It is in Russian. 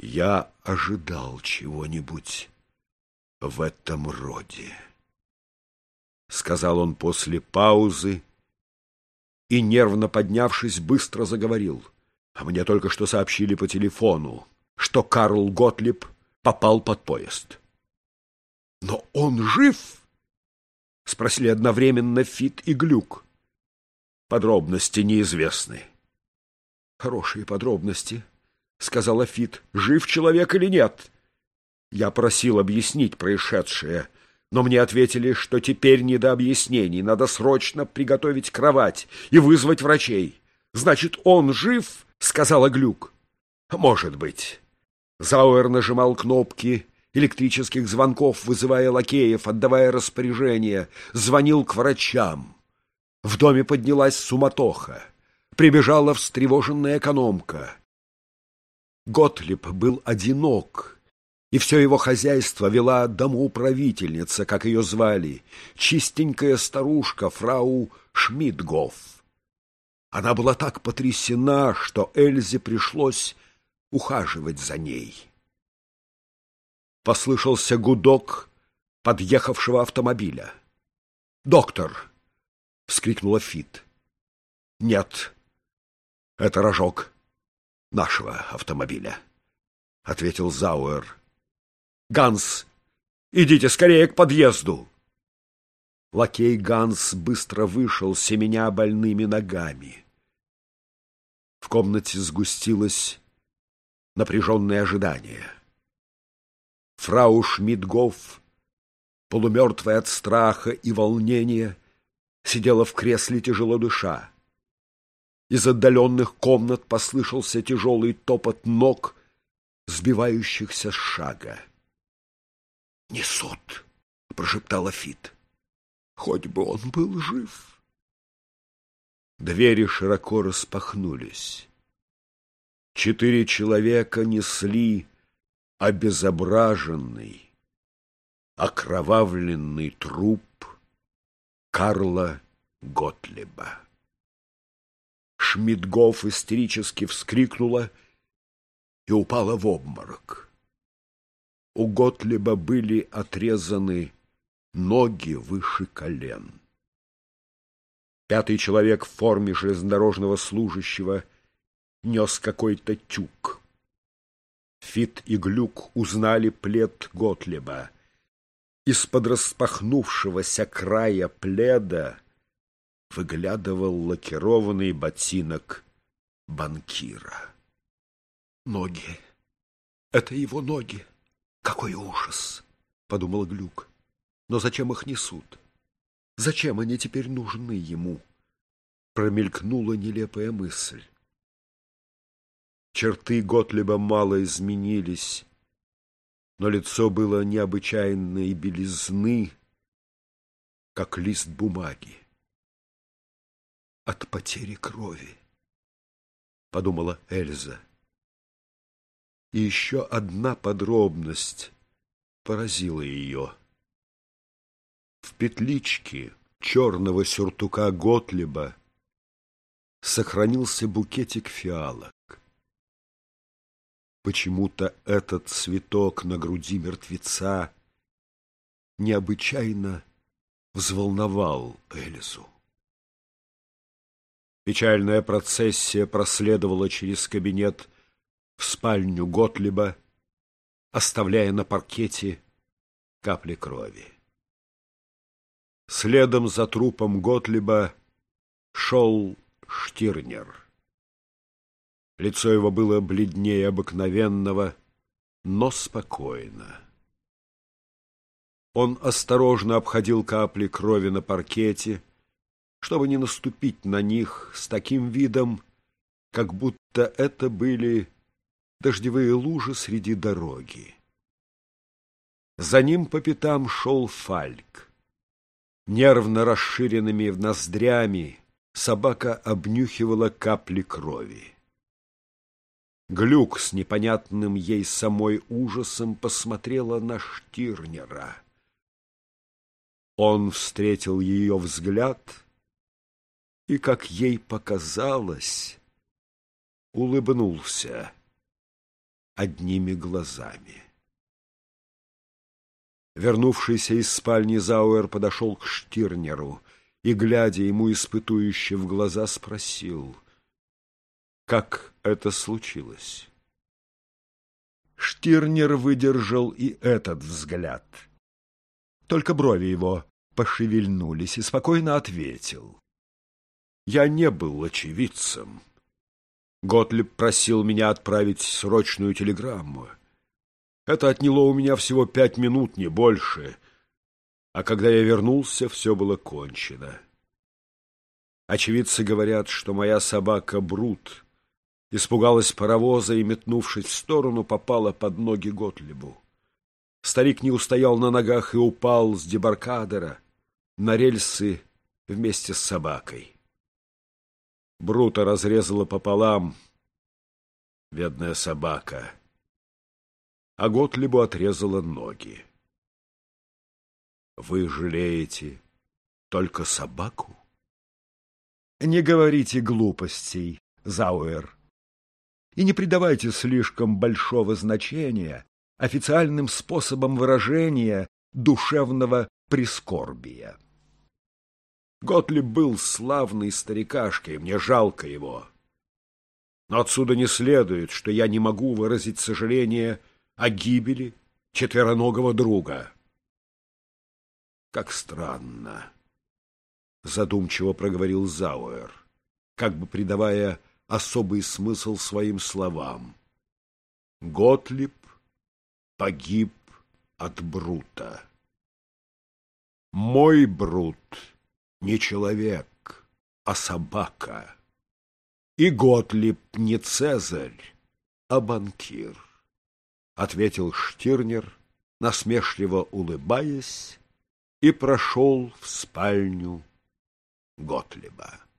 Я ожидал чего-нибудь в этом роде, сказал он после паузы и, нервно поднявшись, быстро заговорил. А мне только что сообщили по телефону, что Карл Готлиб попал под поезд. Но он жив? Спросили одновременно Фит и Глюк. Подробности неизвестны. Хорошие подробности, сказала Фит. Жив человек или нет? Я просил объяснить происшедшее, но мне ответили, что теперь не до объяснений, надо срочно приготовить кровать и вызвать врачей. Значит, он жив? Сказала Глюк. Может быть. Зауэр нажимал кнопки электрических звонков, вызывая лакеев, отдавая распоряжения, звонил к врачам. В доме поднялась суматоха. Прибежала встревоженная экономка. Готлиб был одинок, и все его хозяйство вела домоуправительница, как ее звали, чистенькая старушка фрау Шмидгоф. Она была так потрясена, что Эльзе пришлось ухаживать за ней. Послышался гудок подъехавшего автомобиля. «Доктор!» — вскрикнула Фит. «Нет, это рожок нашего автомобиля», — ответил Зауэр. «Ганс, идите скорее к подъезду!» Лакей Ганс быстро вышел, семеня больными ногами. В комнате сгустилось напряженное ожидание. Фрау Шмидгоф, полумертвая от страха и волнения, сидела в кресле, тяжело дыша. Из отдаленных комнат послышался тяжелый топот ног, сбивающихся с шага. «Несут!» — прошептала Фит. «Хоть бы он был жив!» Двери широко распахнулись. 4 человека несли обезображенный, окровавленный труп Карла Готлиба. Шмидгоф истерически вскрикнула и упала в обморок. У Готлиба были отрезаны ноги выше колен. 5-й человек в форме железнодорожного служащего нес какой-то тюк. Фит и Глюк узнали плед Готлиба. Из-под распахнувшегося края пледа выглядывал лакированный ботинок банкира. «Ноги! Это его ноги! Какой ужас!» — подумал Глюк. «Но зачем их несут? Зачем они теперь нужны ему?» Промелькнула нелепая мысль. Черты Готлиба мало изменились, но лицо было необычайной белизны, как лист бумаги. «От потери крови», — подумала Эльза. И еще одна подробность поразила ее. В петличке черного сюртука Готлиба сохранился букетик фиалок. Почему-то этот цветок на груди мертвеца необычайно взволновал Эльзу. Печальная процессия проследовала через кабинет в спальню Готлиба, оставляя на паркете капли крови. Следом за трупом Готлиба шел Штирнер. Лицо его было бледнее обыкновенного, но спокойно. Он осторожно обходил капли крови на паркете, чтобы не наступить на них с таким видом, как будто это были дождевые лужи среди дороги. За ним по пятам шел Фальк. Нервно расширенными ноздрями собака обнюхивала капли крови. Глюк с непонятным ей самой ужасом посмотрела на Штирнера. Он встретил ее взгляд и, как ей показалось, улыбнулся. одними глазами. Вернувшийся из спальни Зауэр подошел к Штирнеру и, глядя ему испытующе в глаза, спросил, как это случилось. Штирнер выдержал и этот взгляд. Только брови его пошевельнулись, и спокойно ответил. Я не был очевидцем. Готлиб просил меня отправить срочную телеграмму. Это отняло у меня всего 5 минут, не больше. А когда я вернулся, все было кончено. Очевидцы говорят, что моя собака Брут испугалась паровоза и, метнувшись в сторону, попала под ноги Готлибу. Старик не устоял на ногах и упал с дебаркадера на рельсы вместе с собакой. Брута разрезала пополам, бедная собака, а Готлибу отрезала ноги. Вы жалеете только собаку? Не говорите глупостей, Зауэр, и не придавайте слишком большого значения официальным способам выражения душевного прискорбия. Готлиб был славный старикашка, и мне жалко его. Но отсюда не следует, что я не могу выразить сожаление о гибели четвероногого друга. Как странно, задумчиво проговорил Зауэр, как бы придавая особый смысл своим словам. Готлиб погиб от Брута. Мой Брут не человек, а собака. И Готлиб не Цезарь, а банкир, — ответил Штирнер, насмешливо улыбаясь, и прошел в спальню Готлиба.